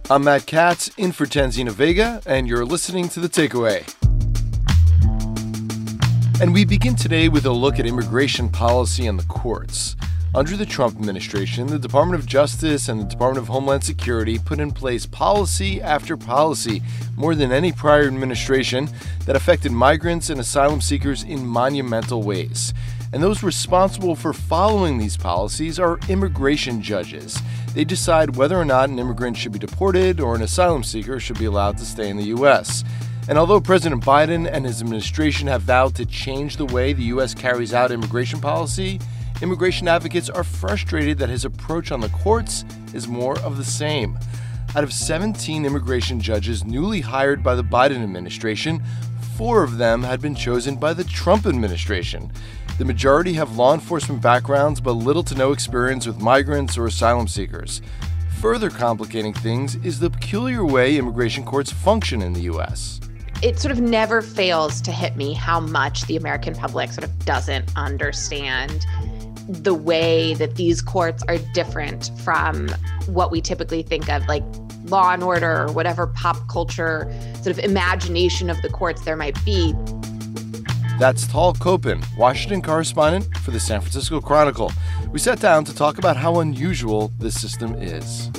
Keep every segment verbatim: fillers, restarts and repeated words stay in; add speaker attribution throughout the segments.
Speaker 1: I'm Matt Katz, in for Tanzina Vega, and you're listening to The Takeaway. And we begin today with a look at immigration policy and the courts. Under the Trump administration, the Department of Justice and the Department of Homeland Security put in place policy after policy, more than any prior administration, that affected migrants and asylum seekers in monumental ways. And those responsible for following these policies are immigration judges. They decide whether or not an immigrant should be deported or an asylum seeker should be allowed to stay in the U S. And although President Biden and his administration have vowed to change the way the U S carries out immigration policy, immigration advocates are frustrated that his approach on the courts is more of the same. Out of seventeen immigration judges newly hired by the Biden administration, four of them had been chosen by the Trump administration. The majority have law enforcement backgrounds but little to no experience with migrants or asylum seekers. Further complicating things is the peculiar way immigration courts function in the U S.
Speaker 2: It sort of never fails to hit me how much the American public sort of doesn't understand the way that these courts are different from what we typically think of, like Law and Order or whatever pop culture sort of imagination of the courts there might be.
Speaker 1: That's Tal Kopin, Washington correspondent for the San Francisco Chronicle. We sat down to talk about how unusual this system is.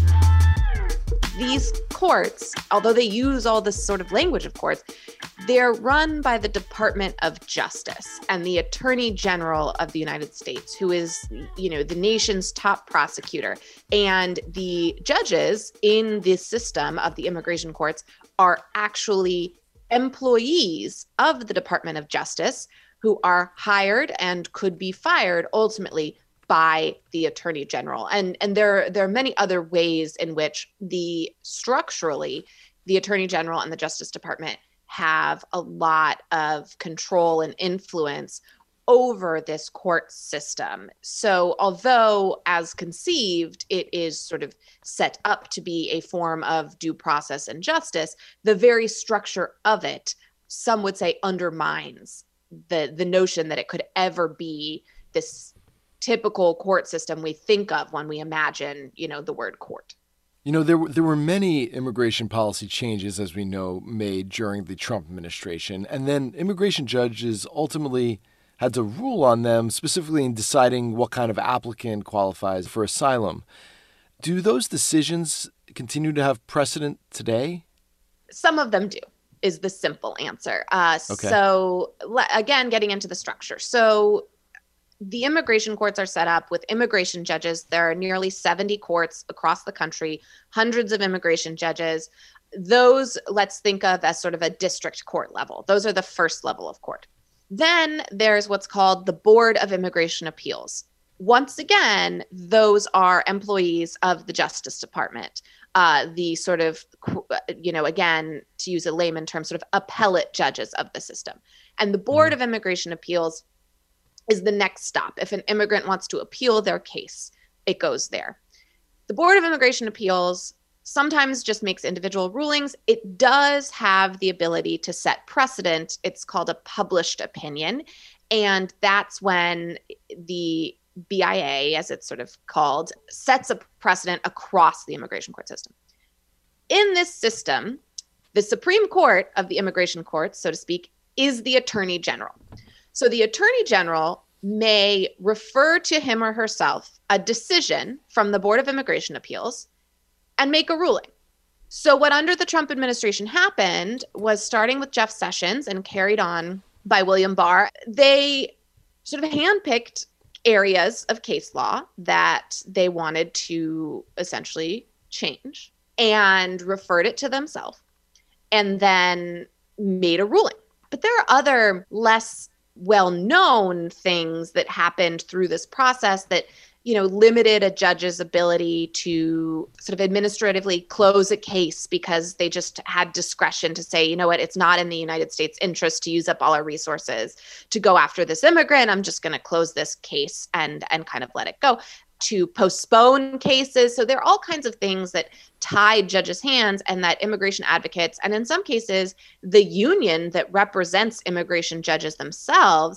Speaker 2: These courts, although they use all this sort of language of courts, they're run by the Department of Justice and the Attorney General of the United States, who is, you know, the nation's top prosecutor. And the judges in this system of the immigration courts are actually employees of the Department of Justice who are hired and could be fired ultimately by the Attorney General. And, and there, there are many other ways in which the structurally, the Attorney General and the Justice Department have a lot of control and influence over this court system. So although as conceived, it is sort of set up to be a form of due process and justice, the very structure of it, some would say, undermines the, the notion that it could ever be this typical court system we think of when we imagine, you know, the word court.
Speaker 1: You know, there were, there were many immigration policy changes, as we know, made during the Trump administration. And then immigration judges ultimately had to rule on them, specifically in deciding what kind of applicant qualifies for asylum. Do those decisions continue to have precedent today?
Speaker 2: Some of them do, is the simple answer. Uh, okay. So again, getting into the structure. So the immigration courts are set up with immigration judges. There are nearly seventy courts across the country, hundreds of immigration judges. Those let's think of as sort of a district court level. Those are the first level of court. Then there's what's called the Board of Immigration Appeals. Once again, those are employees of the Justice Department. Uh, the sort of, you know, again, to use a layman term, sort of appellate judges of the system. And the Board of Immigration Appeals is the next stop. If an immigrant wants to appeal their case, it goes there. The Board of Immigration Appeals sometimes just makes individual rulings. It does have the ability to set precedent. It's called a published opinion. And that's when the B I A, as it's sort of called, sets a precedent across the immigration court system. In this system, the Supreme Court of the immigration courts, so to speak, is the Attorney General. So the Attorney General may refer to him or herself a decision from the Board of Immigration Appeals and make a ruling. So what under the Trump administration happened was, starting with Jeff Sessions and carried on by William Barr, they sort of handpicked areas of case law that they wanted to essentially change and referred it to themselves and then made a ruling. But there are other less well-known things that happened through this process that, you know, limited a judge's ability to sort of administratively close a case because they just had discretion to say, you know what, it's not in the United States interest to use up all our resources to go after this immigrant. I'm just going to close this case and and kind of let it go. To postpone cases. So there are all kinds of things that tied judges' hands, and that immigration advocates, and in some cases, the union that represents immigration judges themselves,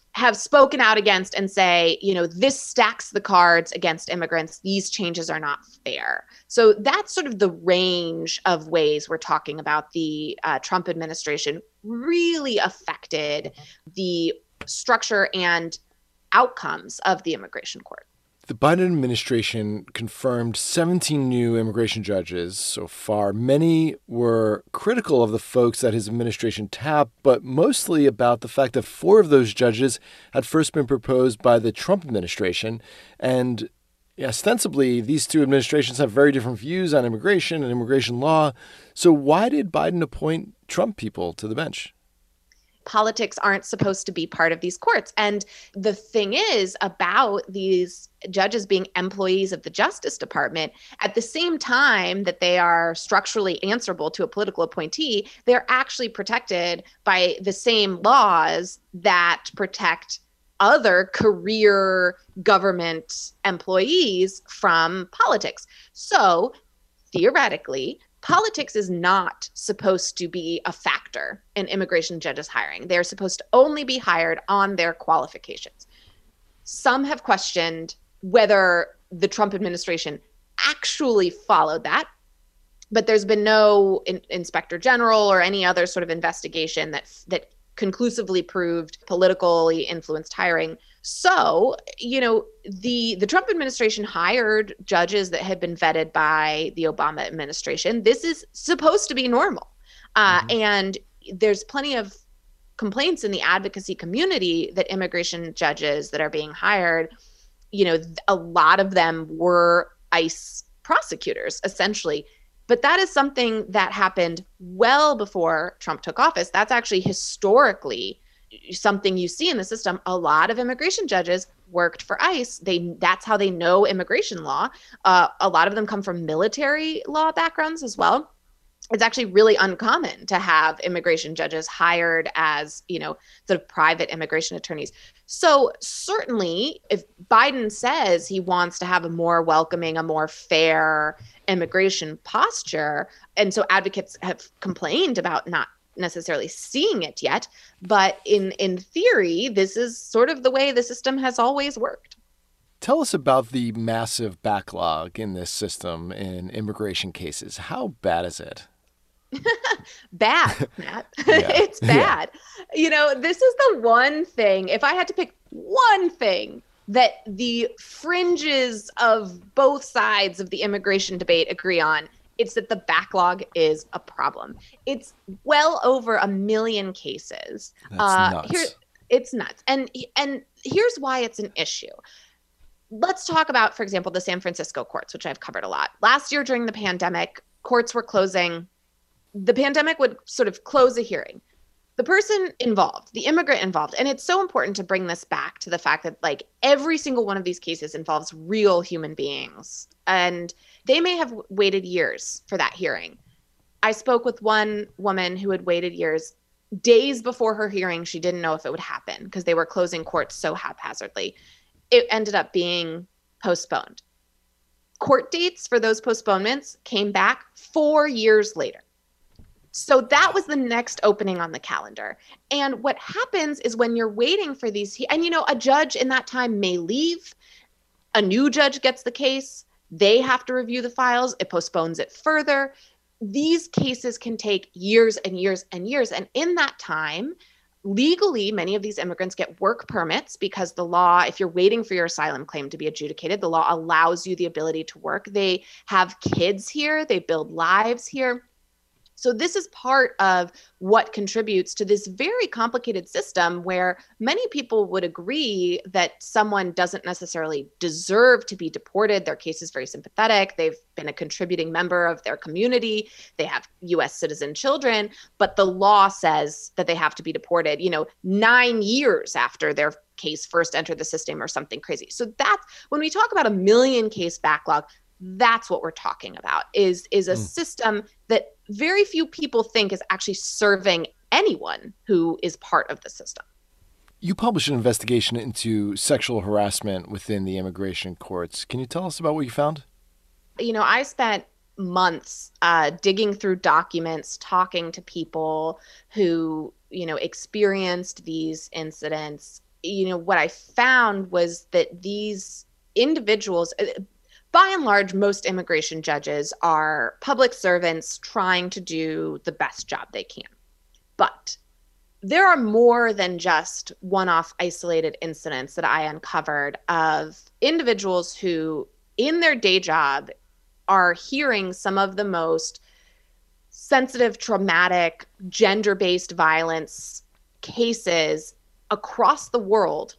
Speaker 2: have spoken out against and say, you know, this stacks the cards against immigrants. These changes are not fair. So that's sort of the range of ways we're talking about the uh, Trump administration really affected the structure and outcomes of the immigration court.
Speaker 1: The Biden administration confirmed seventeen new immigration judges so far. Many were critical of the folks that his administration tapped, but mostly about the fact that four of those judges had first been proposed by the Trump administration. And ostensibly, these two administrations have very different views on immigration and immigration law. So why did Biden appoint Trump people to the bench?
Speaker 2: Politics aren't supposed to be part of these courts. And the thing is about these judges being employees of the Justice Department, at the same time that they are structurally answerable to a political appointee, they're actually protected by the same laws that protect other career government employees from politics. So theoretically, politics is not supposed to be a factor in immigration judges hiring. They're supposed to only be hired on their qualifications. Some have questioned whether the Trump administration actually followed that, but there's been no in- inspector general or any other sort of investigation that that conclusively proved politically influenced hiring. So, you know, the the Trump administration hired judges that had been vetted by the Obama administration. This is supposed to be normal. Uh, mm-hmm. And there's plenty of complaints in the advocacy community that immigration judges that are being hired, you know, a lot of them were ICE prosecutors, essentially. But that is something that happened well before Trump took office. That's actually historically something you see in the system. A lot of immigration judges worked for ICE. They that's how they know immigration law. Uh, a lot of them come from military law backgrounds as well. It's actually really uncommon to have immigration judges hired as, you know, sort of private immigration attorneys. So certainly, if Biden says he wants to have a more welcoming, a more fair immigration posture, and so advocates have complained about not necessarily seeing it yet, but in in theory, this is sort of the way the system has always worked.
Speaker 1: Tell us about the massive backlog in this system in immigration cases. How bad is it?
Speaker 2: Bad, Matt. It's bad. Yeah. You know, this is the one thing, if I had to pick one thing that the fringes of both sides of the immigration debate agree on, it's that the backlog is a problem. It's well over a million cases.
Speaker 1: That's uh, nuts. Here,
Speaker 2: it's nuts. And, and here's why it's an issue. Let's talk about, for example, the San Francisco courts, which I've covered a lot. Last year during the pandemic, courts were closing. The pandemic would sort of close a hearing. The person involved, the immigrant involved, and it's so important to bring this back to the fact that like every single one of these cases involves real human beings, and they may have waited years for that hearing. I spoke with one woman who had waited years. Days before her hearing, she didn't know if it would happen because they were closing courts so haphazardly. It ended up being postponed. Court dates for those postponements came back four years later. So that was the next opening on the calendar. And what happens is when you're waiting for these, and you know, a judge in that time may leave, a new judge gets the case, they have to review the files, it postpones it further. These cases can take years and years and years. And in that time, legally, many of these immigrants get work permits because the law, if you're waiting for your asylum claim to be adjudicated, the law allows you the ability to work. They have kids here, they build lives here. So this is part of what contributes to this very complicated system where many people would agree that someone doesn't necessarily deserve to be deported. Their case is very sympathetic. They've been a contributing member of their community. They have U S citizen children, but the law says that they have to be deported, you know, nine years after their case first entered the system or something crazy. So that's when we talk about a million case backlog, that's what we're talking about is, is a mm. system that very few people think is actually serving anyone who is part of the system.
Speaker 1: You published an investigation into sexual harassment within the immigration courts. Can you tell us about what you found?
Speaker 2: You know, I spent months uh, digging through documents, talking to people who, you know, experienced these incidents. you know, what I found was that these individuals, by and large, most immigration judges are public servants trying to do the best job they can. But there are more than just one-off isolated incidents that I uncovered of individuals who, in their day job, are hearing some of the most sensitive, traumatic, gender-based violence cases across the world,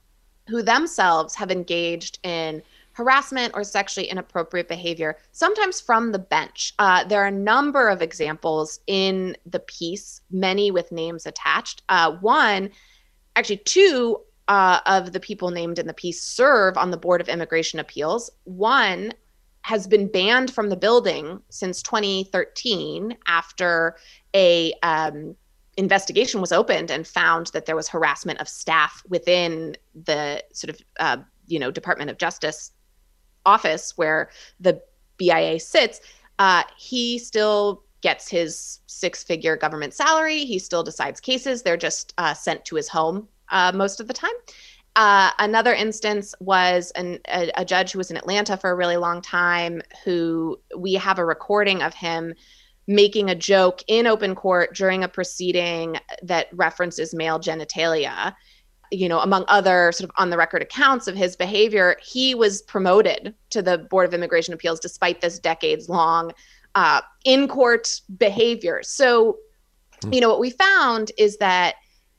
Speaker 2: who themselves have engaged in harassment or sexually inappropriate behavior, sometimes from the bench. Uh, there are a number of examples in the piece, many with names attached. Uh, one, actually two uh, of the people named in the piece serve on the Board of Immigration Appeals. One has been banned from the building since twenty thirteen after a um, investigation was opened and found that there was harassment of staff within the sort of, uh, you know, Department of Justice office where the B I A sits. Uh, he still gets his six-figure government salary. He still decides cases. They're just uh, sent to his home uh, most of the time. Uh, another instance was an, a, a judge who was in Atlanta for a really long time, who we have a recording of him making a joke in open court during a proceeding that references male genitalia. You know, among other sort of on the record accounts of his behavior, he was promoted to the Board of Immigration Appeals despite this decades long uh, in court behavior. So, you know, what we found is that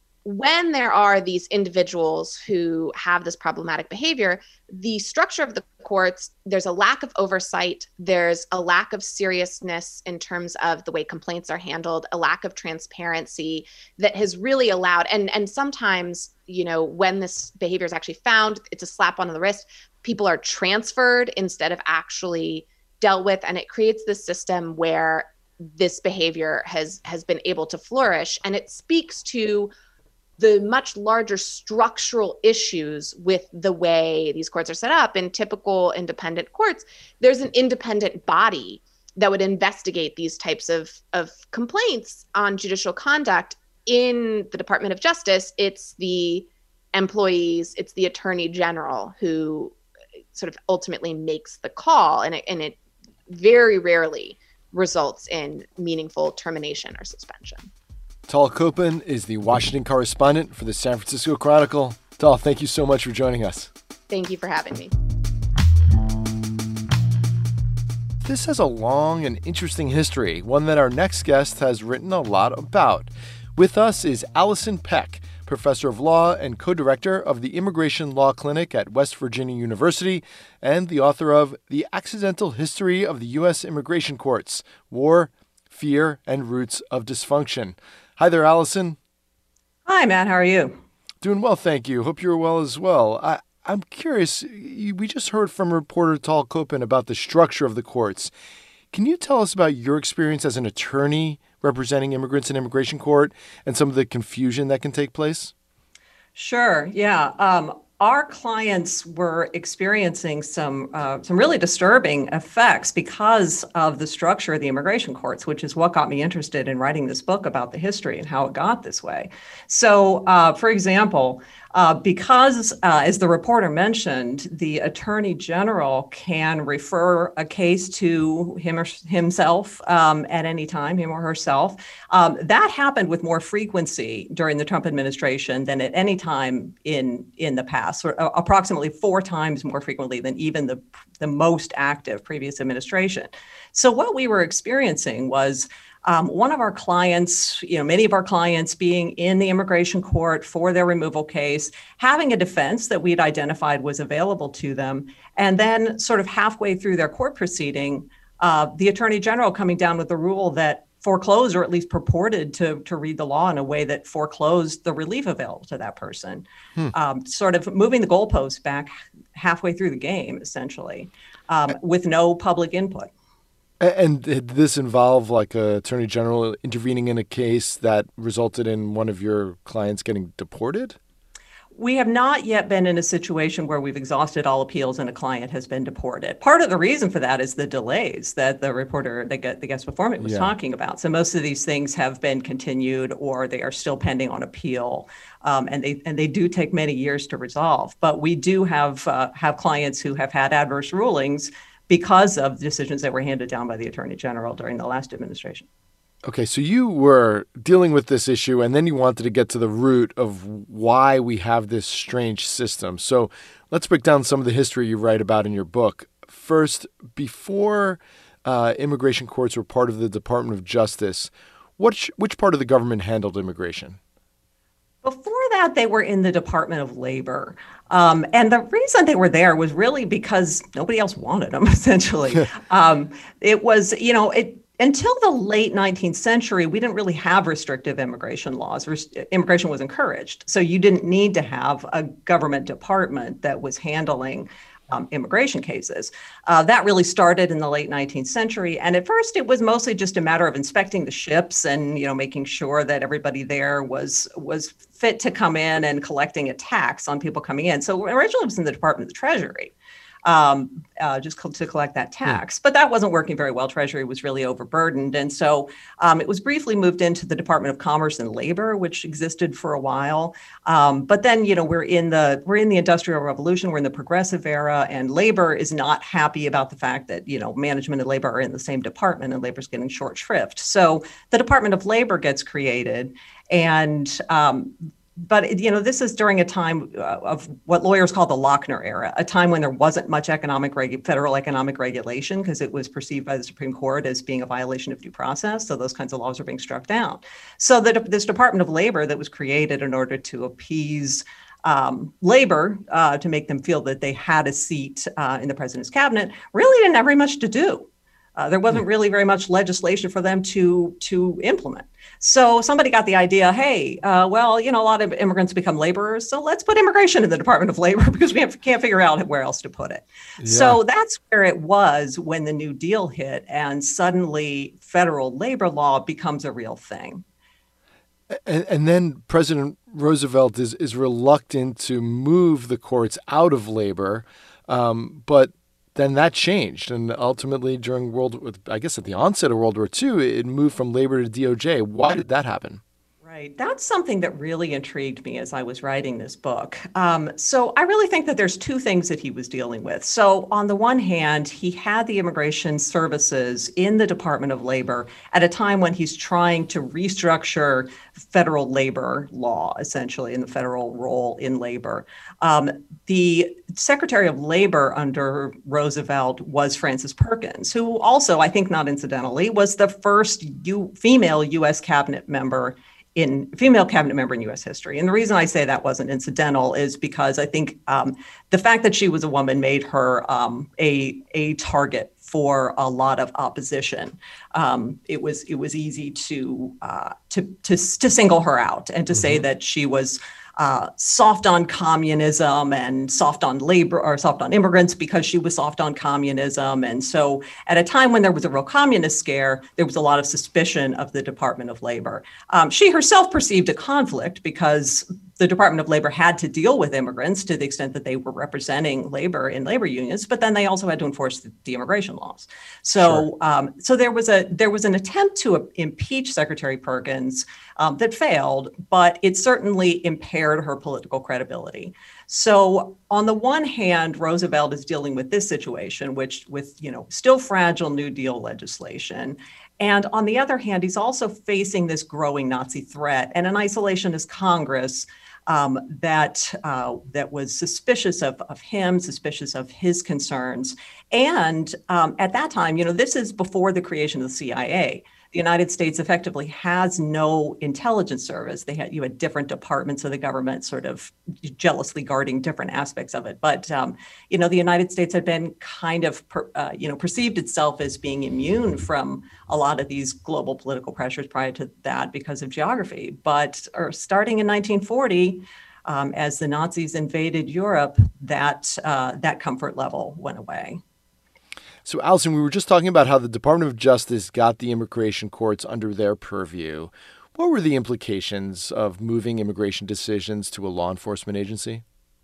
Speaker 2: when there are these individuals who have this problematic behavior, the structure of the courts, there's a lack of oversight, there's a lack of seriousness in terms of the way complaints are handled, a lack of transparency that has really allowed, and, and sometimes, you know, when this behavior is actually found, it's a slap on the wrist. People are transferred instead of actually dealt with, and it creates this system where this behavior has has been able to flourish, and it speaks to the much larger structural issues with the way these courts are set up. In typical independent courts, there's an independent body that would investigate these types of, of complaints on judicial conduct. In the Department of Justice, it's the employees, it's the attorney general who sort of ultimately makes the call, and it, and it very rarely results in meaningful termination or suspension.
Speaker 1: Tal Koppen is the Washington correspondent for the San Francisco Chronicle. Tal, thank you so much for joining us.
Speaker 2: Thank you for having me.
Speaker 1: This has a long and interesting history, one that our next guest has written a lot about. With us is Allison Peck, professor of law and co-director of the Immigration Law Clinic at West Virginia University and the author of The Accidental History of the U S Immigration Courts, War, Fear, and Roots of Dysfunction. Hi there, Allison.
Speaker 3: Hi, Matt. How are you?
Speaker 1: Doing well, thank you. Hope you're well as well. I, I'm curious, we just heard from reporter Tal Koppen about the structure of the courts. Can you tell us about your experience as an attorney representing immigrants in immigration court and some of the confusion that can take place?
Speaker 3: Sure, yeah. Um, our clients were experiencing some uh, some really disturbing effects because of the structure of the immigration courts, which is what got me interested in writing this book about the history and how it got this way. So, uh, for example, uh, because, uh, as the reporter mentioned, the attorney general can refer a case to him or himself um, at any time, him or herself. Um, that happened with more frequency during the Trump administration than at any time in, in the past, or uh, approximately four times more frequently than even the, the most active previous administration. So what we were experiencing was Um, one of our clients, you know, many of our clients being in the immigration court for their removal case, having a defense that we'd identified was available to them. And then sort of halfway through their court proceeding, uh, the attorney general coming down with the rule that foreclosed, or at least purported to, to read the law in a way that foreclosed the relief available to that person, hmm. um, sort of moving the goalposts back halfway through the game, essentially, um, with no public input.
Speaker 1: And did this involve like a attorney general intervening in a case that resulted in one of your clients getting deported?
Speaker 3: We have not yet been in a situation where we've exhausted all appeals and a client has been deported. Part of the reason for that is the delays that the reporter, the, the guest before me was yeah. talking about. So most of these things have been continued or they are still pending on appeal. Um, and they and they do take many years to resolve. But we do have uh, have clients who have had adverse rulings because of decisions that were handed down by the Attorney General during the last administration.
Speaker 1: Okay, so you were dealing with this issue and then you wanted to get to the root of why we have this strange system. So let's break down some of the history you write about in your book. First, before uh, immigration courts were part of the Department of Justice, which, which part of the government handled immigration?
Speaker 3: Before that, they were in the Department of Labor. Um, and the reason they were there was really because nobody else wanted them, essentially. um, it was, you know, it until the late nineteenth century, we didn't really have restrictive immigration laws. Rest- immigration was encouraged. So you didn't need to have a government department that was handling Um, immigration cases. Uh, that really started in the late nineteenth century. And at first it was mostly just a matter of inspecting the ships and, you know, making sure that everybody there was was fit to come in and collecting a tax on people coming in. So originally it was in the Department of the Treasury, um, uh, just co- to collect that tax. Hmm. But that wasn't working very well. Treasury was really overburdened. And so um, it was briefly moved into the Department of Commerce and Labor, which existed for a while. Um, but then, you know, we're in the we're in the Industrial Revolution, we're in the Progressive Era, and labor is not happy about the fact that, you know, management and labor are in the same department and labor's getting short shrift. So the Department of Labor gets created. And um, But, you know, this is during a time of what lawyers call the Lochner era, a time when there wasn't much economic regu- federal economic regulation because it was perceived by the Supreme Court as being a violation of due process. So those kinds of laws are being struck down. So that this Department of Labor that was created in order to appease um, labor, uh, to make them feel that they had a seat uh, in the president's cabinet, really didn't have very much to do. Uh, there wasn't really very much legislation for them to to implement. So somebody got the idea, hey, uh, well, you know, a lot of immigrants become laborers, so let's put immigration in the Department of Labor because we have, can't figure out where else to put it. Yeah. So that's where it was when the New Deal hit, and suddenly federal labor law becomes a real thing.
Speaker 1: And, and then President Roosevelt is, is reluctant to move the courts out of labor, um, but then that changed. And ultimately during World, I guess at the onset of World War Two, it moved from labor to D O J. Why did that happen?
Speaker 3: Right. That's something that really intrigued me as I was writing this book. Um, so I really think that there's two things that he was dealing with. So on the one hand, he had the immigration services in the Department of Labor at a time when he's trying to restructure federal labor law, essentially, and the federal role in labor. Um, the Secretary of Labor under Roosevelt was Frances Perkins, who also, I think not incidentally, was the first U- female U S cabinet member in female cabinet member in U S history. And the reason I say that wasn't incidental is because I think um, the fact that she was a woman made her um, a, a target for a lot of opposition. Um, it was it was easy to uh, to to to single her out and to mm-hmm. say that she was uh, soft on communism and soft on labor or soft on immigrants because she was soft on communism. And so at a time when there was a real communist scare, there was a lot of suspicion of the Department of Labor. Um, she herself perceived a conflict because the Department of Labor had to deal with immigrants to the extent that they were representing labor in labor unions, but then they also had to enforce the, the immigration laws. So, sure. um, so there was a there was an attempt to uh, impeach Secretary Perkins um, that failed, but it certainly impaired her political credibility. So, on the one hand, Roosevelt is dealing with this situation, which with you know still fragile New Deal legislation. And on the other hand, he's also facing this growing Nazi threat and an isolationist Congress um, that uh, that was suspicious of, of him, suspicious of his concerns. And um, at that time, you know, this is before the creation of the C I A. The United States effectively has no intelligence service. They had you had different departments of the government sort of jealously guarding different aspects of it. But um, you know, the United States had been kind of per, uh, you know perceived itself as being immune from a lot of these global political pressures prior to that because of geography. But or starting in nineteen forty, um, as the Nazis invaded Europe, that uh, that comfort level went away.
Speaker 1: So, Allison, we were just talking about how the Department of Justice got the immigration courts under their purview. What were the implications of moving immigration decisions to a law enforcement agency?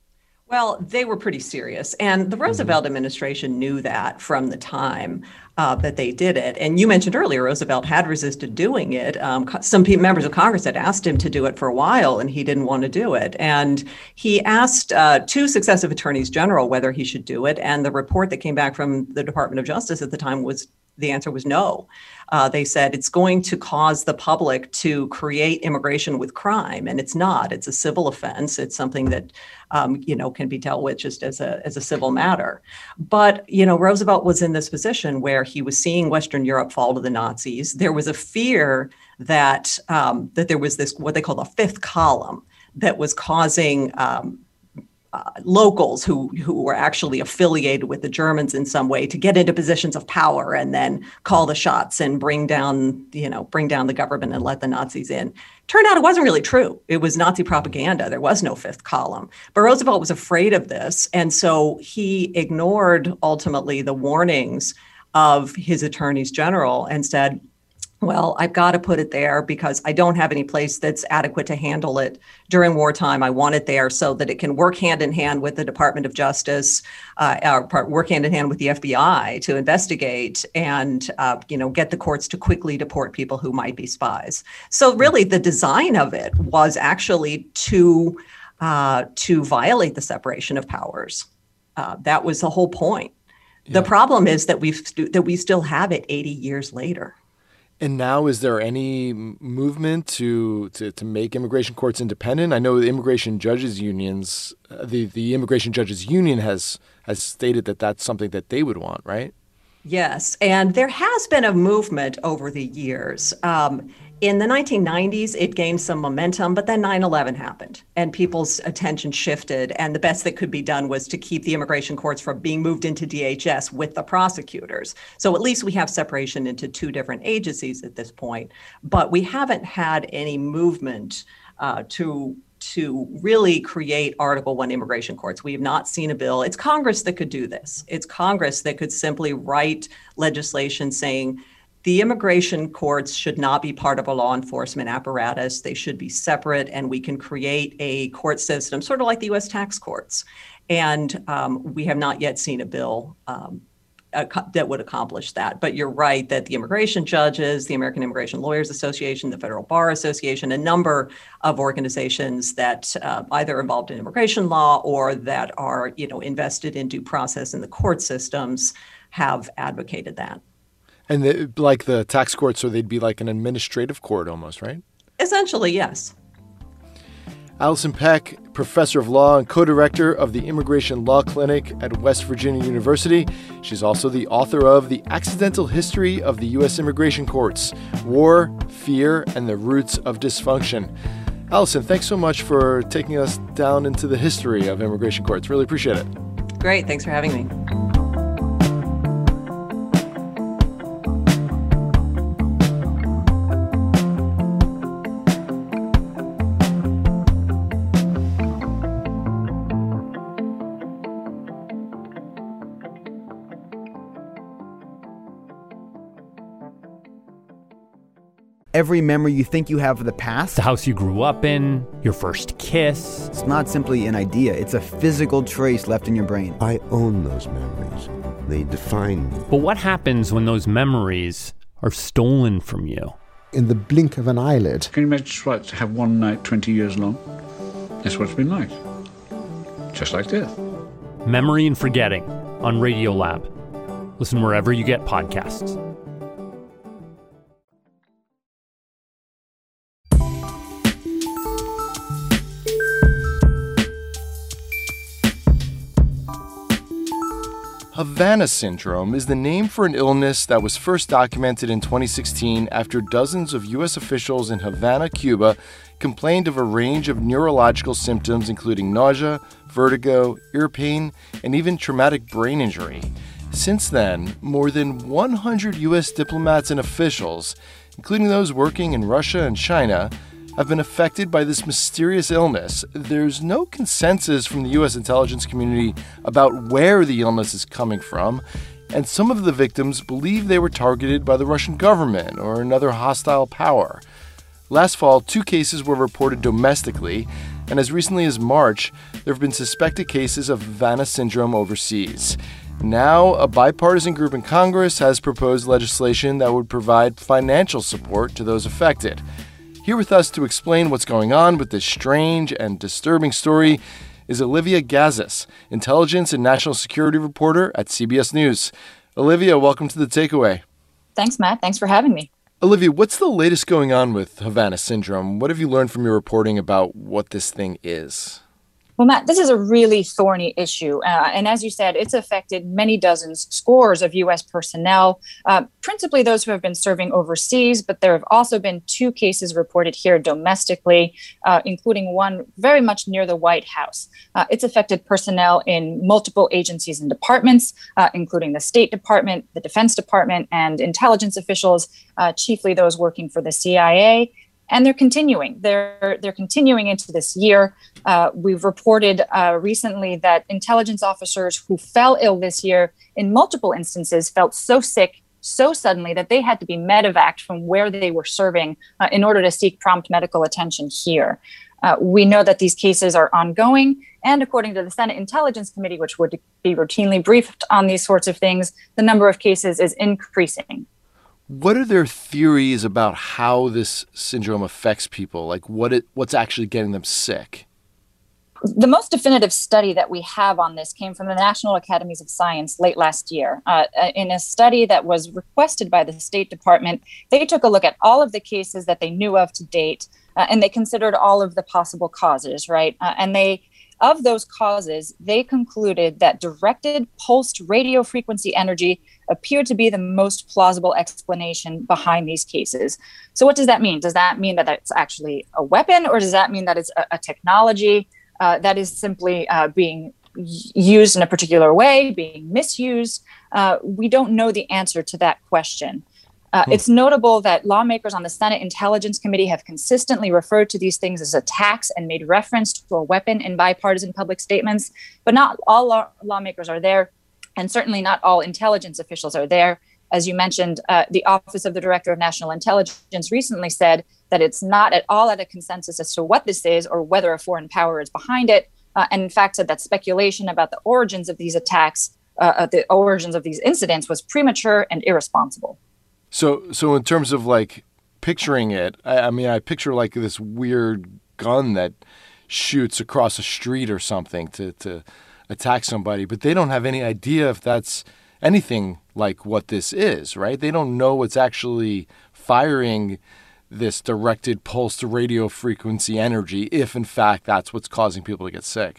Speaker 3: Well, they were pretty serious. And the Roosevelt mm-hmm. administration knew that from the time uh, that they did it. And you mentioned earlier, Roosevelt had resisted doing it. Um, some pe- members of Congress had asked him to do it for a while, and he didn't want to do it. And he asked uh, two successive attorneys general whether he should do it. And the report that came back from the Department of Justice at the time was the answer was no. Uh, they said it's going to cause the public to create immigration with crime, and it's not. It's a civil offense. It's something that, um, you know, can be dealt with just as a as a civil matter. But, you know, Roosevelt was in this position where he was seeing Western Europe fall to the Nazis. There was a fear that um, that there was this what they call the fifth column that was causing um, Uh, locals who who were actually affiliated with the Germans in some way to get into positions of power and then call the shots and bring down, you know, bring down the government and let the Nazis in. Turned out it wasn't really true. It was Nazi propaganda. There was no fifth column. But Roosevelt was afraid of this. And so he ignored ultimately the warnings of his attorneys general and said, well, I've got to put it there because I don't have any place that's adequate to handle it during wartime. I want it there so that it can work hand in hand with the Department of Justice, uh, or work hand in hand with the F B I to investigate and, uh, you know, get the courts to quickly deport people who might be spies. So really the design of it was actually to, uh, to violate the separation of powers. Uh, that was the whole point. Yeah. The problem is that we've st- that we still have it eighty years later.
Speaker 1: And now, is there any movement to, to, to make immigration courts independent? I know the immigration judges unions, uh, the, the immigration judges union has has stated that that's something that they would want, right?
Speaker 3: Yes, and there has been a movement over the years. Um, in the nineteen nineties, it gained some momentum, but then nine eleven happened and people's attention shifted. And the best that could be done was to keep the immigration courts from being moved into D H S with the prosecutors. So at least we have separation into two different agencies at this point, but we haven't had any movement uh, to to really create Article One immigration courts. We have not seen a bill. It's Congress that could do this. It's Congress that could simply write legislation saying the immigration courts should not be part of a law enforcement apparatus. They should be separate, and we can create a court system, sort of like the U S tax courts. And um, we have not yet seen a bill um, uh, that would accomplish that. But you're right that the immigration judges, the American Immigration Lawyers Association, the Federal Bar Association, a number of organizations that uh, either involved in immigration law or that are, you know, invested in due process in the court systems have advocated that.
Speaker 1: And the, like the tax court, so they'd be like an administrative court almost, right?
Speaker 3: Essentially, yes.
Speaker 1: Allison Peck, professor of law and co-director of the Immigration Law Clinic at West Virginia University. She's also the author of The Accidental History of the U S Immigration Courts, War, Fear, and the Roots of Dysfunction. Allison, thanks so much for taking us down into the history of immigration courts. Really appreciate it.
Speaker 3: Great. Thanks for having me.
Speaker 4: Every memory you think you have of the past,
Speaker 5: the house you grew up in, your first kiss.
Speaker 4: It's not simply an idea. It's a physical trace left in your brain.
Speaker 6: I own those memories. They define me.
Speaker 5: But what happens when those memories are stolen from you?
Speaker 6: In the blink of an eyelid.
Speaker 7: Can you imagine what to have one night twenty years long? That's what it's been like. Just like death.
Speaker 5: Memory and Forgetting on Radiolab. Listen wherever you get podcasts.
Speaker 1: Havana syndrome is the name for an illness that was first documented in twenty sixteen after dozens of U S officials in Havana, Cuba, complained of a range of neurological symptoms including nausea, vertigo, ear pain, and even traumatic brain injury. Since then, more than one hundred U S diplomats and officials, including those working in Russia and China, have been affected by this mysterious illness. There's no consensus from the U S intelligence community about where the illness is coming from, and some of the victims believe they were targeted by the Russian government or another hostile power. Last fall, two cases were reported domestically, and as recently as March, there have been suspected cases of Havana syndrome overseas. Now, a bipartisan group in Congress has proposed legislation that would provide financial support to those affected. Here with us to explain what's going on with this strange and disturbing story is Olivia Gazis, intelligence and national security reporter at C B S News. Olivia, welcome to The Takeaway.
Speaker 8: Thanks, Matt. Thanks for having me.
Speaker 1: Olivia, what's the latest going on with Havana syndrome? What have you learned from your reporting about what this thing is?
Speaker 8: Well, Matt, this is a really thorny issue. Uh, and as you said, it's affected many dozens, scores of U S personnel, uh, principally those who have been serving overseas. But there have also been two cases reported here domestically, uh, including one very much near the White House. Uh, it's affected personnel in multiple agencies and departments, uh, including the State Department, the Defense Department, and intelligence officials, uh, chiefly those working for the C I A. And they're continuing. They're they're continuing into this year. Uh, we've reported uh, recently that intelligence officers who fell ill this year, in multiple instances, felt so sick so suddenly that they had to be medevaced from where they were serving uh, in order to seek prompt medical attention here. Uh, we know that these cases are ongoing, and according to the Senate Intelligence Committee, which would be routinely briefed on these sorts of things, the number of cases is increasing.
Speaker 1: What are their theories about how this syndrome affects people? Like what it, what's actually getting them sick?
Speaker 8: The most definitive study that we have on this came from the National Academies of Science late last year. Uh, in a study that was requested by the State Department, they took a look at all of the cases that they knew of to date, uh, and they considered all of the possible causes, right? Uh, and they Of those causes, they concluded that directed pulsed radio frequency energy appeared to be the most plausible explanation behind these cases. So what does that mean? Does that mean that it's actually a weapon, or does that mean that it's a, a technology uh, that is simply uh, being used in a particular way, being misused? Uh, we don't know the answer to that question. Uh, hmm. It's notable that lawmakers on the Senate Intelligence Committee have consistently referred to these things as attacks and made reference to a weapon in bipartisan public statements, but not all law- lawmakers are there, and certainly not all intelligence officials are there. As you mentioned, uh, the Office of the Director of National Intelligence recently said that it's not at all at a consensus as to what this is or whether a foreign power is behind it, uh, and in fact said that speculation about the origins of these attacks, uh, the origins of these incidents was premature and irresponsible.
Speaker 1: So, so in terms of like picturing it, I, I mean, I picture like this weird gun that shoots across a street or something to, to attack somebody, but they don't have any idea if that's anything like what this is, right? They don't know what's actually firing this directed pulsed radio frequency energy, if in fact that's what's causing people to get sick.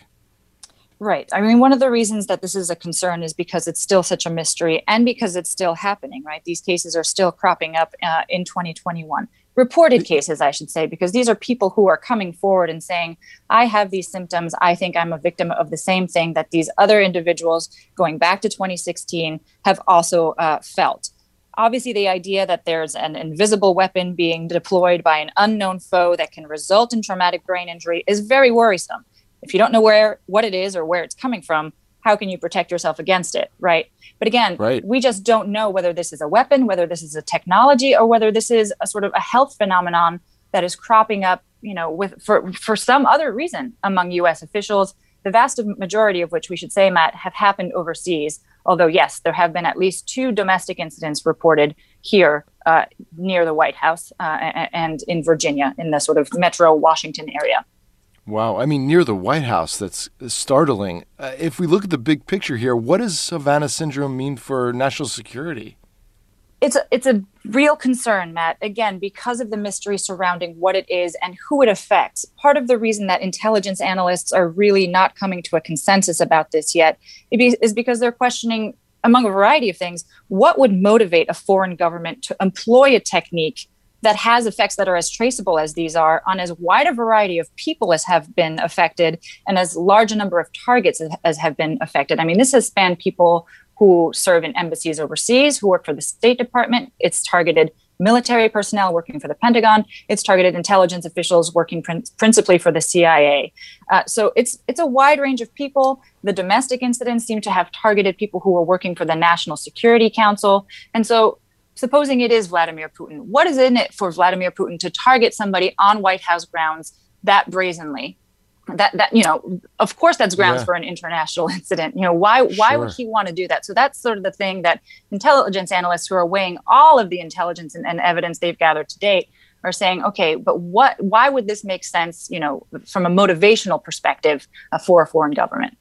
Speaker 8: Right. I mean, one of the reasons that this is a concern is because it's still such a mystery and because it's still happening, right? These cases are still cropping up uh, in twenty twenty-one. Reported cases, I should say, because these are people who are coming forward and saying, I have these symptoms. I think I'm a victim of the same thing that these other individuals going back to twenty sixteen have also uh, felt. Obviously, the idea that there's an invisible weapon being deployed by an unknown foe that can result in traumatic brain injury is very worrisome. If you don't know where, what it is or where it's coming from, how can you protect yourself against it, right? But again, right. we just don't know whether this is a weapon, whether this is a technology, or whether this is a sort of a health phenomenon that is cropping up, you know, with for, for some other reason among U S officials, the vast majority of which, we should say, Matt, have happened overseas. Although, yes, there have been at least two domestic incidents reported here uh, near the White House uh, and in Virginia, in the sort of metro Washington area.
Speaker 1: Wow. I mean, near the White House, that's startling. Uh, if we look at the big picture here, what does Havana syndrome mean for national security?
Speaker 8: It's a, it's a real concern, Matt, again, because of the mystery surrounding what it is and who it affects. Part of the reason that intelligence analysts are really not coming to a consensus about this yet is because they're questioning, among a variety of things, what would motivate a foreign government to employ a technique that has effects that are as traceable as these are on as wide a variety of people as have been affected and as large a number of targets as, as have been affected. I mean, this has spanned people who serve in embassies overseas, who work for the State Department. It's targeted military personnel working for the Pentagon. It's targeted intelligence officials working prin- principally for the C I A. Uh, so it's it's a wide range of people. The domestic incidents seem to have targeted people who are working for the National Security Council. And so supposing it is Vladimir Putin, what is in it for Vladimir Putin to target somebody on White House grounds that brazenly? That, that you know, of course, that's grounds yeah. for an international incident. You know, why why sure. would he want to do that? So that's sort of the thing that intelligence analysts who are weighing all of the intelligence and, and evidence they've gathered to date are saying, okay, but what? Why would this make sense, you know, from a motivational perspective uh, for a foreign government?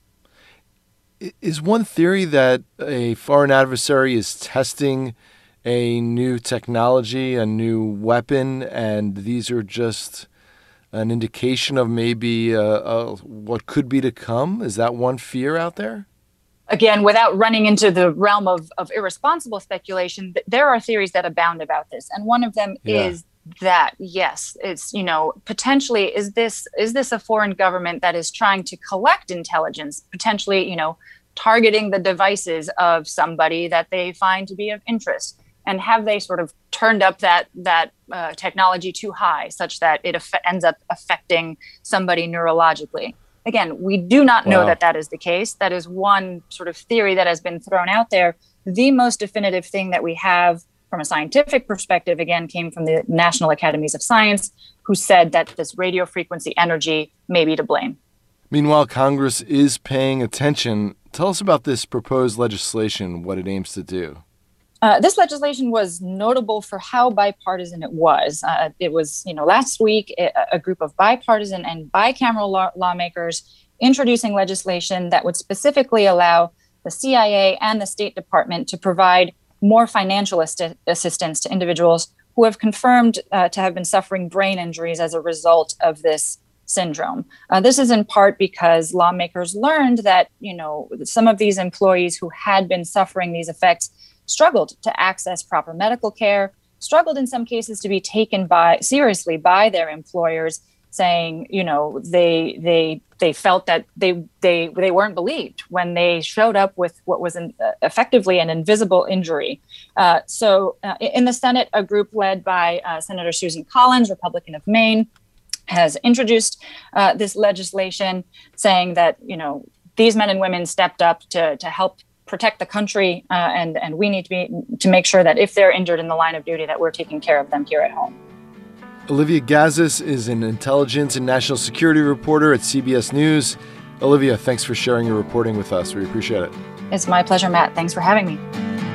Speaker 1: Is one theory that a foreign adversary is testing a new technology, a new weapon, and these are just an indication of maybe uh, uh, what could be to come? Is that one fear out there?
Speaker 8: Again, without running into the realm of, of irresponsible speculation, there are theories that abound about this. And one of them yeah. is that, yes, it's, you know, potentially, is this is this a foreign government that is trying to collect intelligence, potentially, you know, targeting the devices of somebody that they find to be of interest? And have they sort of turned up that that uh, technology too high, such that it aff- ends up affecting somebody neurologically? Again, we do not know wow. that that is the case. That is one sort of theory that has been thrown out there. The most definitive thing that we have from a scientific perspective, again, came from the National Academies of Science, who said that this radio frequency energy may be to blame.
Speaker 1: Meanwhile, Congress is paying attention. Tell us about this proposed legislation, what it aims to do.
Speaker 8: Uh, this legislation was notable for how bipartisan it was. Uh, it was, you know, last week, a, a group of bipartisan and bicameral law- lawmakers introducing legislation that would specifically allow the C I A and the State Department to provide more financial asti- assistance to individuals who have confirmed uh, to have been suffering brain injuries as a result of this syndrome. Uh, this is in part because lawmakers learned that, you know, some of these employees who had been suffering these effects struggled to access proper medical care, struggled in some cases to be taken by seriously by their employers, saying, you know, they they they felt that they they they weren't believed when they showed up with what was an, uh, effectively an invisible injury. Uh, so uh, in the Senate, a group led by uh, Senator Susan Collins, Republican of Maine, has introduced uh, this legislation, saying that, you know, these men and women stepped up to to help protect the country, uh, and and we need to be to make sure that if they're injured in the line of duty, that we're taking care of them here at home.
Speaker 1: Olivia Gazis is an intelligence and national security reporter at C B S News. Olivia, thanks for sharing your reporting with us. We appreciate it.
Speaker 8: It's my pleasure, Matt. Thanks for having me.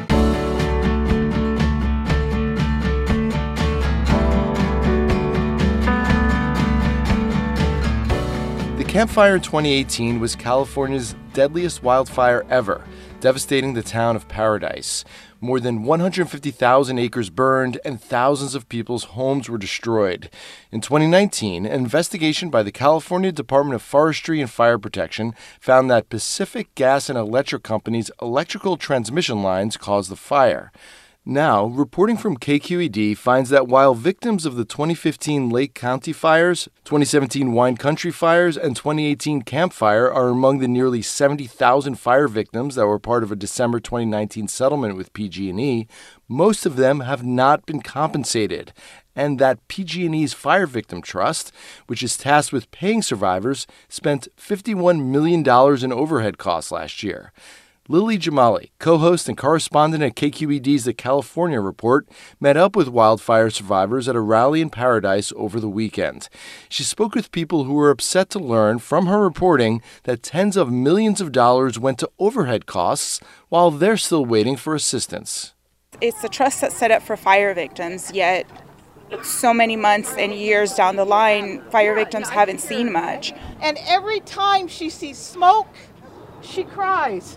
Speaker 1: The Camp Fire in twenty eighteen was California's deadliest wildfire ever, devastating the town of Paradise. More than one hundred fifty thousand acres burned and thousands of people's homes were destroyed. In twenty nineteen, an investigation by the California Department of Forestry and Fire Protection found that Pacific Gas and Electric Company's electrical transmission lines caused the fire. Now, reporting from K Q E D finds that while victims of the twenty fifteen Lake County fires, twenty seventeen Wine Country fires, and twenty eighteen Camp Fire are among the nearly seventy thousand fire victims that were part of a December twenty nineteen settlement with P G and E, most of them have not been compensated, and that P G and E's Fire Victim Trust, which is tasked with paying survivors, spent fifty-one million dollars in overhead costs last year. Lily Jamali, co-host and correspondent at K Q E D's The California Report, met up with wildfire survivors at a rally in Paradise over the weekend. She spoke with people who were upset to learn from her reporting that tens of millions of dollars went to overhead costs while they're still waiting for assistance.
Speaker 9: It's a trust that's set up for fire victims, yet so many months and years down the line, fire victims haven't seen much.
Speaker 10: And every time she sees smoke, she cries.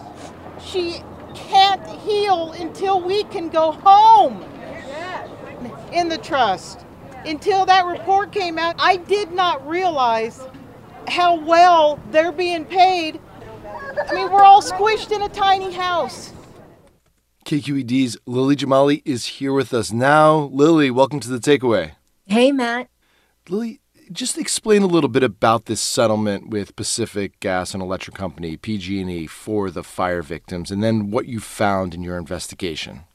Speaker 10: She can't heal until we can go home in the trust. Until that report came out, I did not realize how well they're being paid. I mean, we're all squished in a tiny house.
Speaker 1: K Q E D's Lily Jamali is here with us now. Lily, welcome to The Takeaway.
Speaker 11: Hey, Matt.
Speaker 1: Lily, just explain a little bit about this settlement with Pacific Gas and Electric Company, P G and E, for the fire victims, and then what you found in your investigation.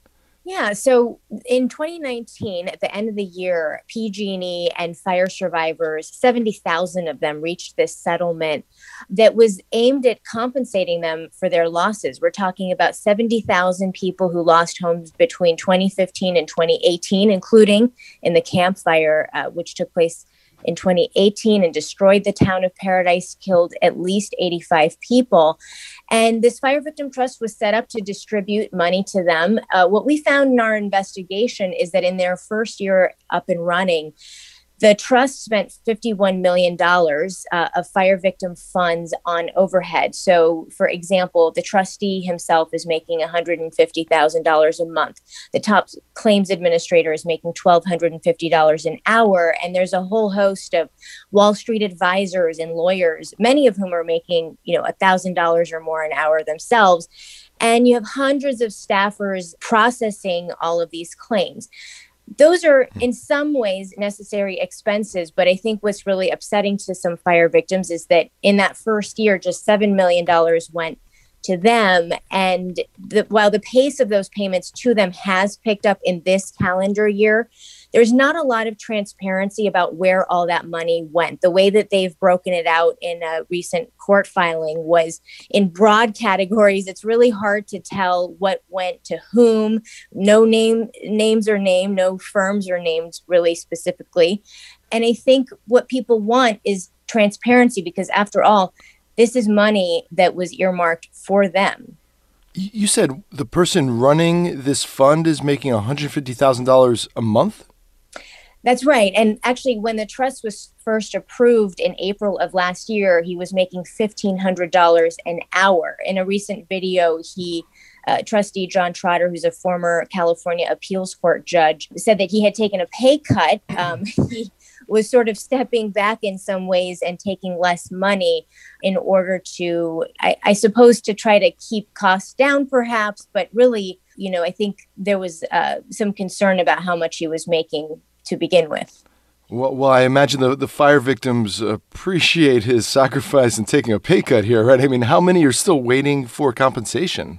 Speaker 11: Yeah, so in twenty nineteen, at the end of the year, P G and E and fire survivors, seventy thousand of them reached this settlement that was aimed at compensating them for their losses. We're talking about seventy thousand people who lost homes between twenty fifteen and twenty eighteen, including in the Camp Fire, uh, which took place in twenty eighteen and destroyed the town of Paradise, killed at least eighty-five people. And this Fire Victim Trust was set up to distribute money to them. Uh, what we found in our investigation is that in their first year up and running, the trust spent fifty-one million dollars uh, of fire victim funds on overhead. So, for example, the trustee himself is making one hundred fifty thousand dollars a month. The top claims administrator is making one thousand two hundred fifty dollars an hour. And there's a whole host of Wall Street advisors and lawyers, many of whom are making, you know, one thousand dollars or more an hour themselves. And you have hundreds of staffers processing all of these claims. Those are in some ways necessary expenses, but I think what's really upsetting to some fire victims is that in that first year, just seven million dollars went to them. And the, while the pace of those payments to them has picked up in this calendar year, there's not a lot of transparency about where all that money went. The way that they've broken it out in a recent court filing was in broad categories. It's really hard to tell what went to whom. No name names are named, no firms are named really specifically. And I think what people want is transparency, because after all, this is money that was earmarked for them.
Speaker 1: You said the person running this fund is making one hundred fifty thousand dollars a month?
Speaker 11: That's right. And actually, when the trust was first approved in April of last year, he was making fifteen hundred dollars an hour. In a recent video, he, uh, trustee John Trotter, who's a former California appeals court judge, said that he had taken a pay cut. Um, he was sort of stepping back in some ways and taking less money in order to, I, I suppose, to try to keep costs down, perhaps. But really, you know, I think there was uh, some concern about how much he was making to begin with.
Speaker 1: Well, well, I imagine the, the fire victims appreciate his sacrifice and taking a pay cut here, right? I mean, how many are still waiting for compensation?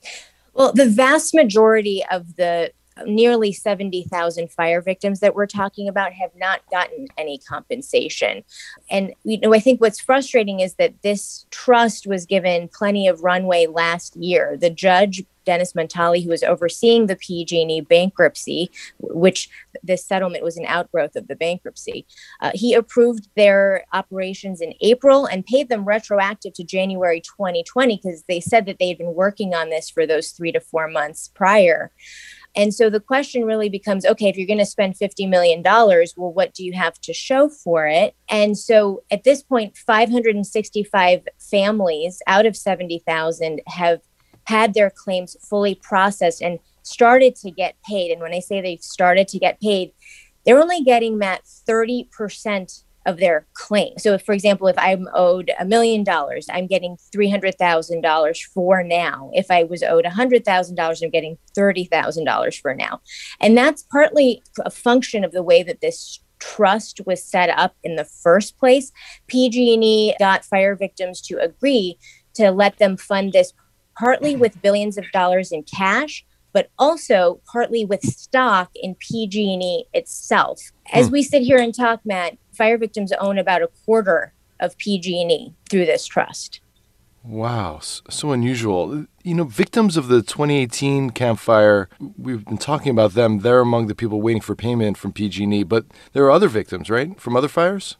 Speaker 11: Well, the vast majority of the nearly seventy thousand fire victims that we're talking about have not gotten any compensation. And, you know, I think what's frustrating is that this trust was given plenty of runway last year. The judge, Dennis Montali, who was overseeing the P G and E bankruptcy, which this settlement was an outgrowth of the bankruptcy, uh, he approved their operations in April and paid them retroactive to January twenty twenty, because they said that they had been working on this for those three to four months prior. And so the question really becomes, okay, if you're going to spend fifty million dollars, well, what do you have to show for it? And so at this point, five hundred sixty-five families out of seventy thousand have had their claims fully processed and started to get paid. And when I say they've started to get paid, they're only getting that thirty percent of their claim. So if, for example, if I'm owed a million dollars, I'm getting three hundred thousand dollars for now. If I was owed one hundred thousand dollars, I'm getting thirty thousand dollars for now. And that's partly a function of the way that this trust was set up in the first place. P G and E got fire victims to agree to let them fund this partly with billions of dollars in cash, but also partly with stock in P G and E itself. As hmm. we sit here and talk, Matt, fire victims own about a quarter of P G and E through this trust.
Speaker 1: Wow, so unusual. You know, victims of the twenty eighteen Camp Fire, we've been talking about them. They're among the people waiting for payment from P G and E, but there are other victims, right, from other fires?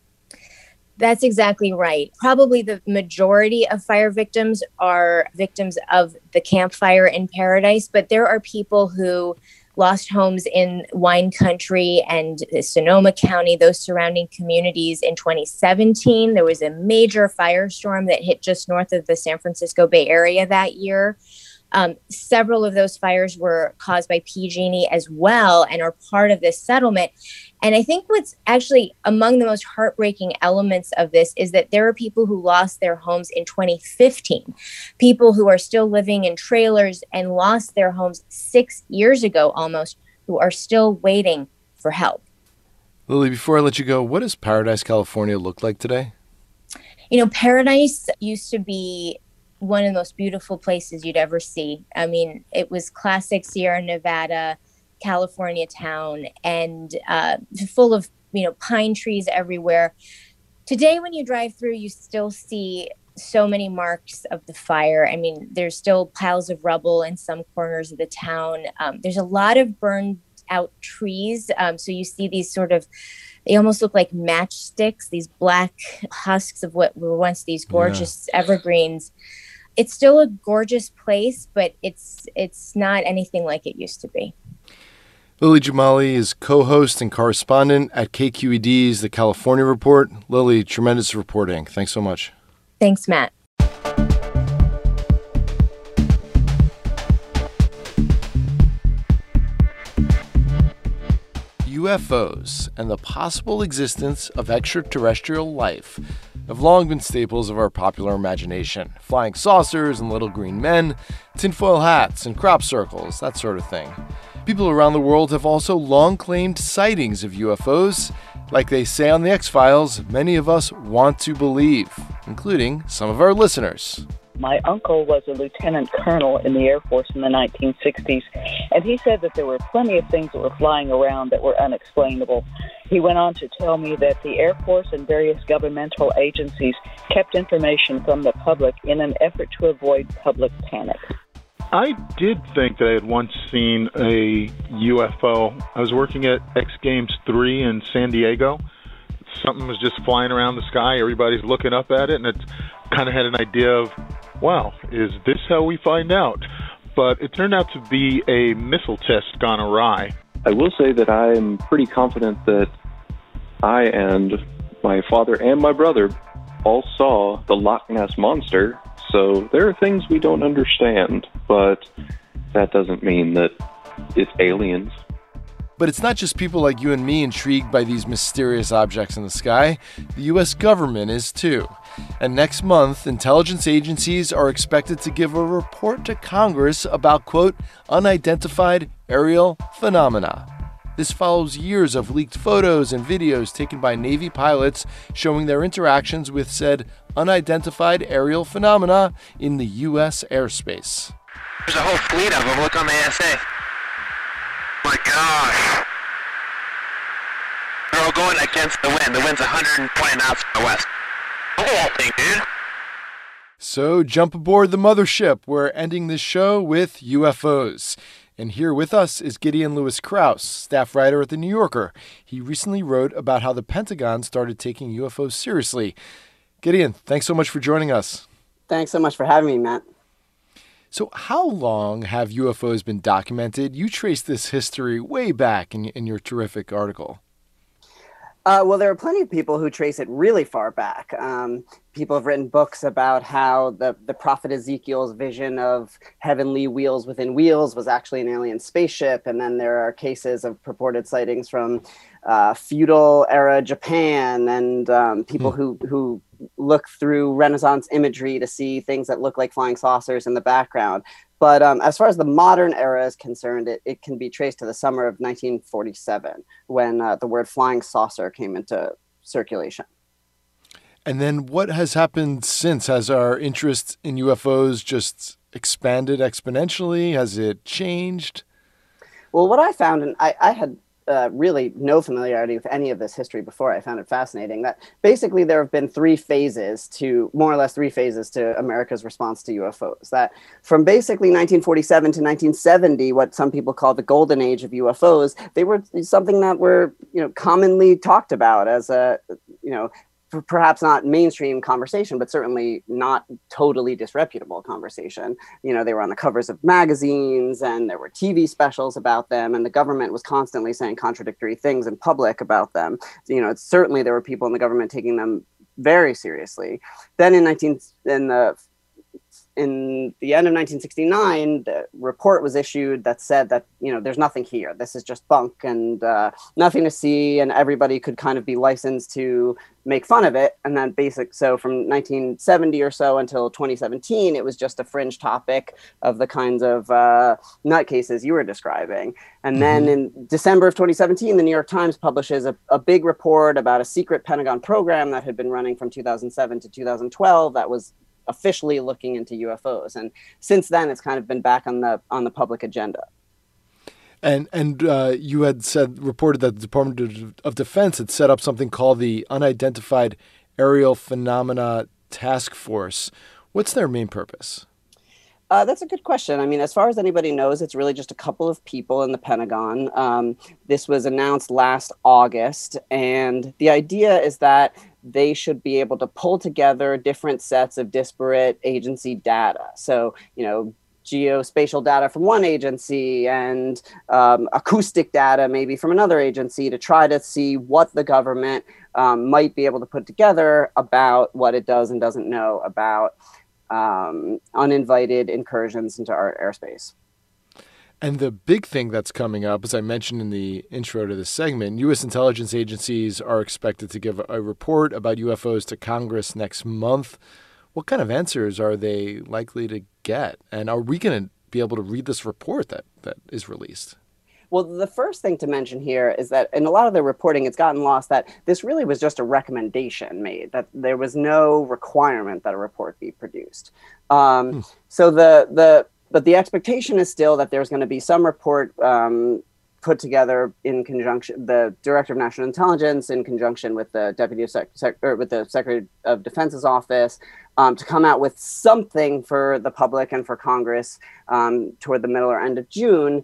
Speaker 11: That's exactly right. Probably the majority of fire victims are victims of the Camp Fire in Paradise, but there are people who lost homes in wine country and Sonoma County, those surrounding communities in twenty seventeen. There was a major firestorm that hit just north of the San Francisco Bay Area that year. Um, several of those fires were caused by P G and E as well and are part of this settlement. And I think what's actually among the most heartbreaking elements of this is that there are people who lost their homes in twenty fifteen, people who are still living in trailers and lost their homes six years ago almost, who are still waiting for help.
Speaker 1: Lily, before I let you go, what does Paradise, California look like today?
Speaker 11: You know, Paradise used to be one of the most beautiful places you'd ever see. I mean, it was classic Sierra Nevada, California town, and uh, full of, you know, pine trees everywhere. Today, when you drive through, you still see so many marks of the fire. I mean, there's still piles of rubble in some corners of the town. Um, there's a lot of burned out trees. Um, so you see these sort of, they almost look like matchsticks, these black husks of what were once these gorgeous yeah. evergreens. It's still a gorgeous place, but it's it's not anything like it used to be.
Speaker 1: Lily Jamali is co-host and correspondent at K Q E D's The California Report. Lily, tremendous reporting. Thanks so much.
Speaker 11: Thanks, Matt.
Speaker 1: U F Os and the possible existence of extraterrestrial life have long been staples of our popular imagination. Flying saucers and little green men, tinfoil hats and crop circles, that sort of thing. People around the world have also long claimed sightings of U F Os. Like they say on The X-Files, many of us want to believe, including some of our listeners.
Speaker 12: My uncle was a lieutenant colonel in the Air Force in the nineteen sixties, and he said that there were plenty of things that were flying around that were unexplainable. He went on to tell me that the Air Force and various governmental agencies kept information from the public in an effort to avoid public panic.
Speaker 13: I did think that I had once seen a U F O. I was working at X Games three in San Diego. Something was just flying around the sky. Everybody's looking up at it, and it kind of had an idea of, wow, is this how we find out? But it turned out to be a missile test gone awry.
Speaker 14: I will say that I am pretty confident that I and my father and my brother all saw the Loch Ness Monster. So there are things we don't understand, but that doesn't mean that it's aliens.
Speaker 1: But it's not just people like you and me intrigued by these mysterious objects in the sky. The U S government is too. And next month, intelligence agencies are expected to give a report to Congress about, quote, unidentified aerial phenomena. This follows years of leaked photos and videos taken by Navy pilots showing their interactions with said unidentified aerial phenomena in the U S airspace.
Speaker 15: There's a whole fleet of them. Look on the A S A. My gosh. They're all going against the wind. The wind's one hundred twenty knots from the west. Look at that thing, dude.
Speaker 1: So jump aboard the mothership. We're ending this show with U F Os. And here with us is Gideon Lewis Krause, staff writer at The New Yorker. He recently wrote about how the Pentagon started taking U F Os seriously. Gideon, thanks so much for joining us.
Speaker 16: Thanks so much for having me, Matt.
Speaker 1: So how long have U F Os been documented? You traced this history way back in, in your terrific article.
Speaker 16: Uh, well, there are plenty of people who trace it really far back. Um, people have written books about how the, the prophet Ezekiel's vision of heavenly wheels within wheels was actually an alien spaceship. And then there are cases of purported sightings from uh, feudal era Japan and um, people hmm. who, who look through Renaissance imagery to see things that look like flying saucers in the background. But um, as far as the modern era is concerned, it, it can be traced to the summer of nineteen forty-seven, when uh, the word flying saucer came into circulation.
Speaker 1: And then what has happened since? Has our interest in U F Os just expanded exponentially? Has it changed?
Speaker 16: Well, what I found, and I, I had uh, really no familiarity with any of this history before. I found it fascinating that basically there have been three phases to, more or less three phases to America's response to U F Os. That from basically nineteen forty-seven to nineteen seventy, what some people call the golden age of U F Os, they were something that were, you know, commonly talked about as a, you know, perhaps not mainstream conversation, but certainly not totally disreputable conversation. You know, they were on the covers of magazines and there were T V specials about them, and the government was constantly saying contradictory things in public about them. You know, it's, certainly there were people in the government taking them very seriously. Then in nineteen in the in the end of nineteen sixty-nine, the report was issued that said that, you know, there's nothing here. This is just bunk and uh, nothing to see, and everybody could kind of be licensed to make fun of it. And then basic, so from nineteen seventy or so until twenty seventeen, it was just a fringe topic of the kinds of uh, nutcases you were describing. And mm-hmm. then in December of twenty seventeen, the New York Times publishes a, a big report about a secret Pentagon program that had been running from two thousand seven to two thousand twelve that was officially looking into U F Os. And since then, it's kind of been back on the on the public agenda.
Speaker 1: And and uh, you had said reported that the Department of Defense had set up something called the Unidentified Aerial Phenomena Task Force. What's their main purpose?
Speaker 16: Uh, that's a good question. I mean, as far as anybody knows, it's really just a couple of people in the Pentagon. Um, this was announced last August, and the idea is that they should be able to pull together different sets of disparate agency data. So, you know, geospatial data from one agency and um, acoustic data maybe from another agency to try to see what the government um, might be able to put together about what it does and doesn't know about um, uninvited incursions into our airspace.
Speaker 1: And the big thing that's coming up, as I mentioned in the intro to this segment, U S intelligence agencies are expected to give a report about U F Os to Congress next month. What kind of answers are they likely to get? And are we going to be able to read this report that, that is released?
Speaker 16: Well, the first thing to mention here is that in a lot of the reporting, it's gotten lost that this really was just a recommendation made, that there was no requirement that a report be produced. Um, hmm. So the the but the expectation is still that there's going to be some report um, put together in conjunction, the Director of National Intelligence in conjunction with the Deputy Sec- Sec- or with the Secretary of Defense's office um, to come out with something for the public and for Congress um, toward the middle or end of June.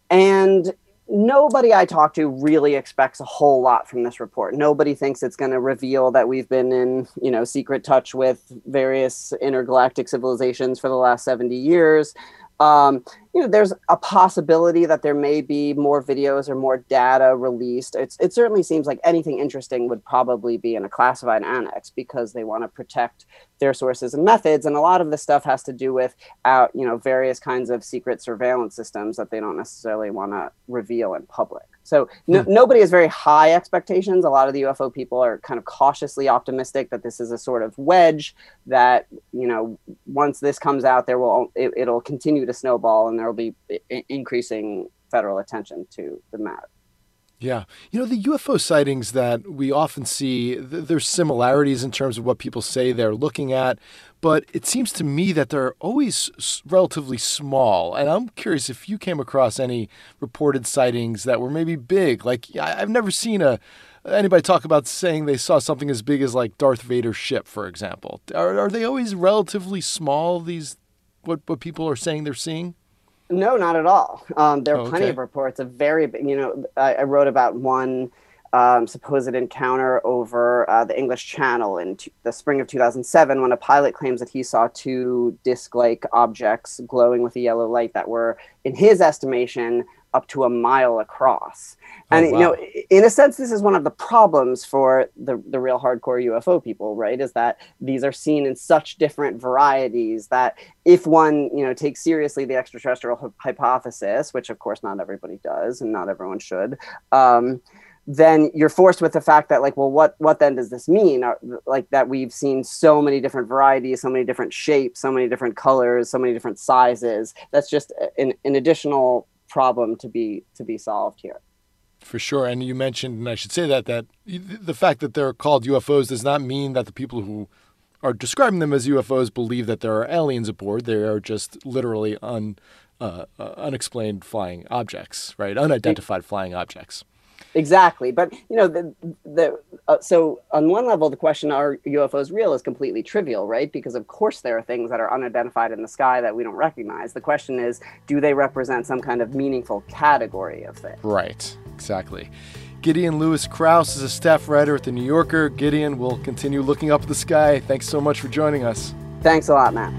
Speaker 16: And nobody I talk to really expects a whole lot from this report. Nobody thinks it's going to reveal that we've been in, you know, secret touch with various intergalactic civilizations for the last seventy years. Um, you know, there's a possibility that there may be more videos or more data released. It's, it certainly seems like anything interesting would probably be in a classified annex because they want to protect their sources and methods. And a lot of this stuff has to do with, out, you know, various kinds of secret surveillance systems that they don't necessarily want to reveal in public. So no, hmm. nobody has very high expectations. A lot of the U F O people are kind of cautiously optimistic that this is a sort of wedge that, you know, once this comes out, there will it, it'll continue to snowball and there will be I- increasing federal attention to the matter.
Speaker 1: Yeah. You know, the U F O sightings that we often see, th- there's similarities in terms of what people say they're looking at, but it seems to me that they're always s- relatively small. And I'm curious if you came across any reported sightings that were maybe big. Like, I- I've never seen a anybody talk about saying they saw something as big as like Darth Vader's ship, for example. Are, are they always relatively small, these what, what people are saying they're seeing?
Speaker 16: No, not at all. Um, there are
Speaker 1: Oh,
Speaker 16: plenty
Speaker 1: okay.
Speaker 16: of reports of very, big- you know, I, I wrote about one um, supposed encounter over uh, the English Channel in t- the spring of two thousand seven when a pilot claims that he saw two disc-like objects glowing with a yellow light that were, in his estimation, up to a mile across. And,
Speaker 1: Oh,
Speaker 16: you know,
Speaker 1: wow.
Speaker 16: in a sense, this is one of the problems for the, the real hardcore U F O people, right? Is that these are seen in such different varieties that if one, you know, takes seriously the extraterrestrial hy- hypothesis, which of course not everybody does and not everyone should, um, then you're forced with the fact that, like, well, what what then does this mean? Are, like that we've seen so many different varieties, so many different shapes, so many different colors, so many different sizes. That's just an, an additional problem to be to be solved here.
Speaker 1: For sure. And you mentioned, and I should say that, that the fact that they're called U F Os does not mean that the people who are describing them as U F Os believe that there are aliens aboard. They are just literally un, uh, uh, unexplained flying objects, right? Unidentified flying objects.
Speaker 16: Exactly. But, you know, the, the uh, so on one level, the question, are U F Os real, is completely trivial, right? Because, of course, there are things that are unidentified in the sky that we don't recognize. The question is, do they represent some kind of meaningful category of thing?
Speaker 1: Right. Exactly. Gideon Lewis Krause is a staff writer at The New Yorker. Gideon, will continue looking up at the sky. Thanks so much for joining us.
Speaker 16: Thanks a lot, Matt.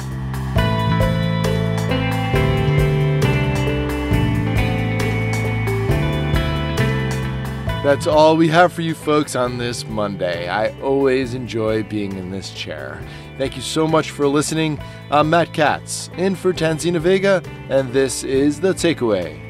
Speaker 1: That's all we have for you folks on this Monday. I always enjoy being in this chair. Thank you so much for listening. I'm Matt Katz, in for Tanzina Vega, and this is The Takeaway.